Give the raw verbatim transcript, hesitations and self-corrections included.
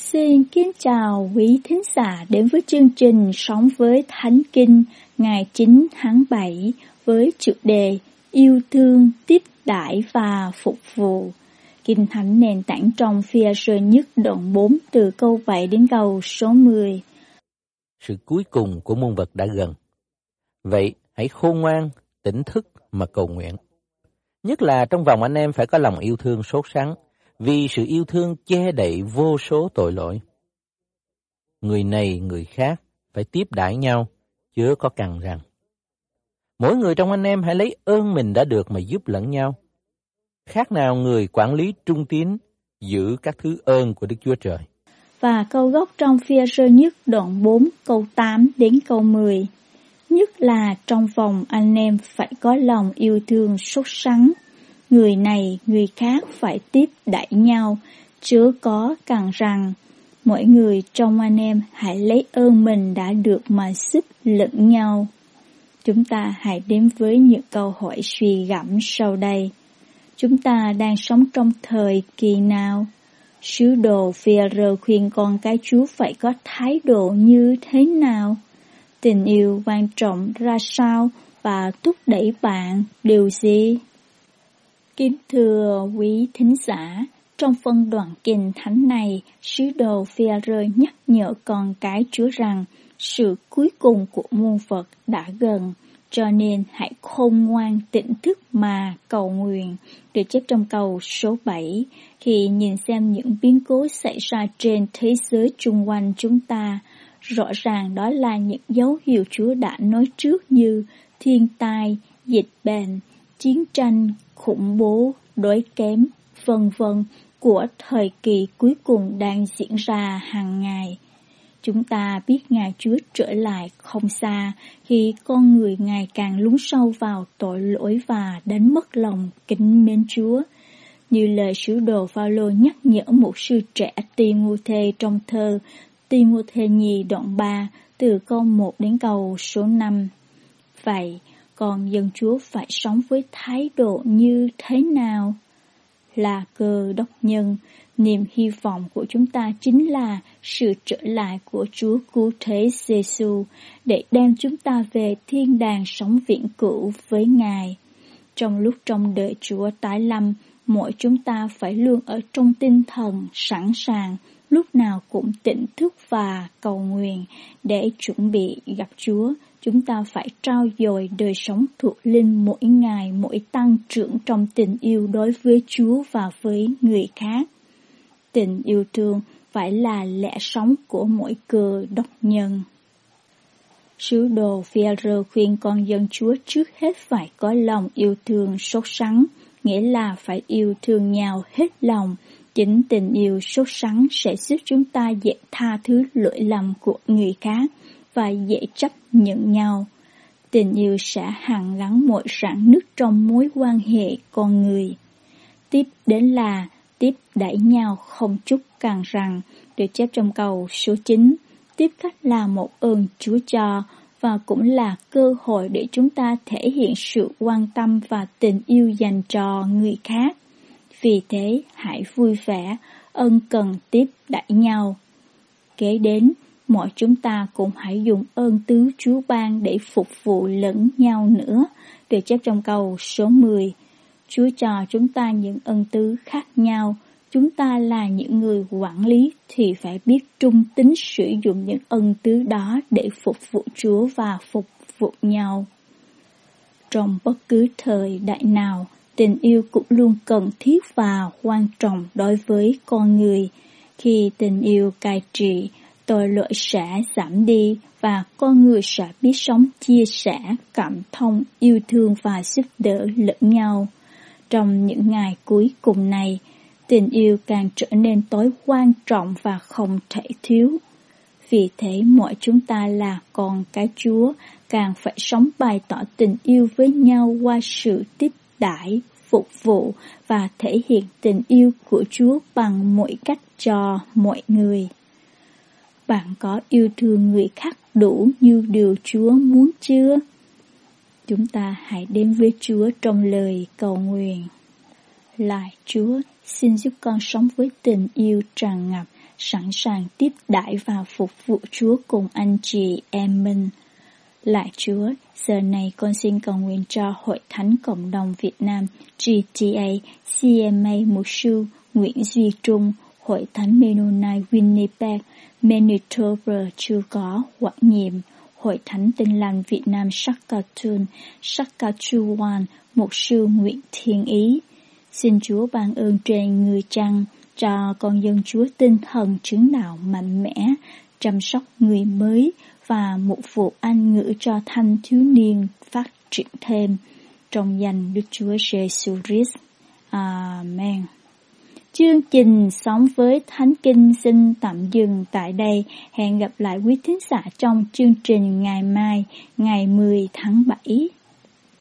Xin kính chào quý thính giả đến với chương trình Sống với Thánh Kinh ngày chín tháng bảy với chủ đề Yêu thương, tiếp đãi và phục vụ. Kinh Thánh nền tảng trong Phi-e-rơ nhất đoạn bốn từ câu bảy đến câu số mười. Sự cuối cùng của muôn vật đã gần. Vậy hãy khôn ngoan, tỉnh thức mà cầu nguyện. Nhất là trong vòng anh em phải có lòng yêu thương sốt sắng, vì sự yêu thương che đậy vô số tội lỗi. Người này người khác phải tiếp đãi nhau, chớ có cằn rằng. Mỗi người trong anh em hãy lấy ơn mình đã được mà giúp lẫn nhau. Khác nào người quản lý trung tín giữ các thứ ơn của Đức Chúa Trời. Và câu gốc trong Phi-e-rơ nhất đoạn bốn câu tám đến câu mười. Nhất là trong vòng anh em phải có lòng yêu thương sốt sắng. Người này người khác phải tiếp đãi nhau, chớ có cằn rằng. Mỗi người trong anh em hãy lấy ơn mình đã được mà giúp lẫn nhau. Chúng ta hãy đến với những câu hỏi suy gẫm sau đây. Chúng ta đang sống trong thời kỳ nào? Sứ đồ Phi-e-rơ khuyên con cái Chúa phải có thái độ như thế nào? Tình yêu quan trọng ra sao và thúc đẩy bạn điều gì? Kính thưa quý thính giả, trong phân đoạn kinh thánh này, sứ đồ Phi-e-rơ nhắc nhở con cái Chúa rằng sự cuối cùng của muôn vật đã gần, cho nên hãy khôn ngoan tỉnh thức mà cầu nguyện, được chép trong câu số bảy. Khi nhìn xem những biến cố xảy ra trên thế giới chung quanh chúng ta, rõ ràng đó là những dấu hiệu Chúa đã nói trước như thiên tai, dịch bệnh, chiến tranh, khủng bố, đói kém, vân vân của thời kỳ cuối cùng đang diễn ra hàng ngày. Chúng ta biết Ngài Chúa trở lại không xa khi con người ngày càng lún sâu vào tội lỗi và đánh mất lòng kính mến Chúa. Như lời sứ đồ Phao-lô nhắc nhở một sư trẻ Ti-mô-thê trong thơ Ti-mô-thê nhì đoạn ba từ câu một đến câu số năm. Vậy, còn dân Chúa phải sống với thái độ như thế nào? Là Cơ Đốc nhân, niềm hy vọng của chúng ta chính là sự trở lại của Chúa Cứu Thế Giê-xu để đem chúng ta về thiên đàng sống vĩnh cửu với Ngài. Trong lúc trong đợi Chúa tái lâm, mỗi chúng ta phải luôn ở trong tinh thần sẵn sàng, lúc nào cũng tỉnh thức và cầu nguyện để chuẩn bị gặp Chúa. Chúng ta phải trau dồi đời sống thuộc linh mỗi ngày, mỗi tăng trưởng trong tình yêu đối với Chúa và với người khác. Tình yêu thương phải là lẽ sống của mỗi Cơ Đốc nhân. Sứ đồ Phi-e-rơ khuyên con dân Chúa trước hết phải có lòng yêu thương sốt sắng, nghĩa là phải yêu thương nhau hết lòng. Chính tình yêu sốt sắng sẽ giúp chúng ta dễ tha thứ lỗi lầm của người khác và dễ chấp nhận nhau. Tình yêu sẽ hàn gắn mọi rạn nứt trong mối quan hệ con người. Tiếp đến là tiếp đãi nhau không chút cằn rằng, được chép trong câu số chín. Tiếp khách là một ơn Chúa cho và cũng là cơ hội để chúng ta thể hiện sự quan tâm và tình yêu dành cho người khác. Vì thế, hãy vui vẻ, ân cần tiếp đãi nhau. Kế đến, mọi chúng ta cũng hãy dùng ơn tứ Chúa ban để phục vụ lẫn nhau nữa, được chép trong câu số mười. Chúa cho chúng ta những ơn tứ khác nhau. Chúng ta là những người quản lý thì phải biết trung tín sử dụng những ân tứ đó để phục vụ Chúa và phục vụ nhau. Trong bất cứ thời đại nào, tình yêu cũng luôn cần thiết và quan trọng đối với con người. Khi tình yêu cai trị, tội lỗi sẽ giảm đi và con người sẽ biết sống chia sẻ, cảm thông, yêu thương và giúp đỡ lẫn nhau. Trong những ngày cuối cùng này, tình yêu càng trở nên tối quan trọng và không thể thiếu. Vì thế, mọi chúng ta là con cái Chúa càng phải sống bày tỏ tình yêu với nhau qua sự tiếp đãi, phục vụ và thể hiện tình yêu của Chúa bằng mọi cách cho mọi người. Bạn có yêu thương người khác đủ như điều Chúa muốn chưa? Chúng ta hãy đến với Chúa trong lời cầu nguyện. Lạy Chúa, xin giúp con sống với tình yêu tràn ngập sẵn sàng tiếp đãi và phục vụ Chúa cùng anh chị em mình. Lạy Chúa, giờ này con xin cầu nguyện cho Hội Thánh Cộng đồng Việt Nam G T A, C M A Mục sư Nguyễn Duy Trung, Hội Thánh Mennonite Winnipeg, Manitoba chưa có quản nhiệm, Hội Thánh Tin Lành Việt Nam Saskatoon, Saskatchewan, Mục sư Nguyễn Thiên Ý. Xin Chúa ban ơn trên người chăng, cho con dân Chúa tinh thần chứng đạo mạnh mẽ, chăm sóc người mới và một vụ Anh ngữ cho thanh thiếu niên phát triển thêm. Trong danh Đức Chúa Giêsu Christ. Amen. Chương trình Sống với Thánh Kinh xin tạm dừng tại đây. Hẹn gặp lại quý thính giả trong chương trình ngày mai, ngày mười tháng bảy.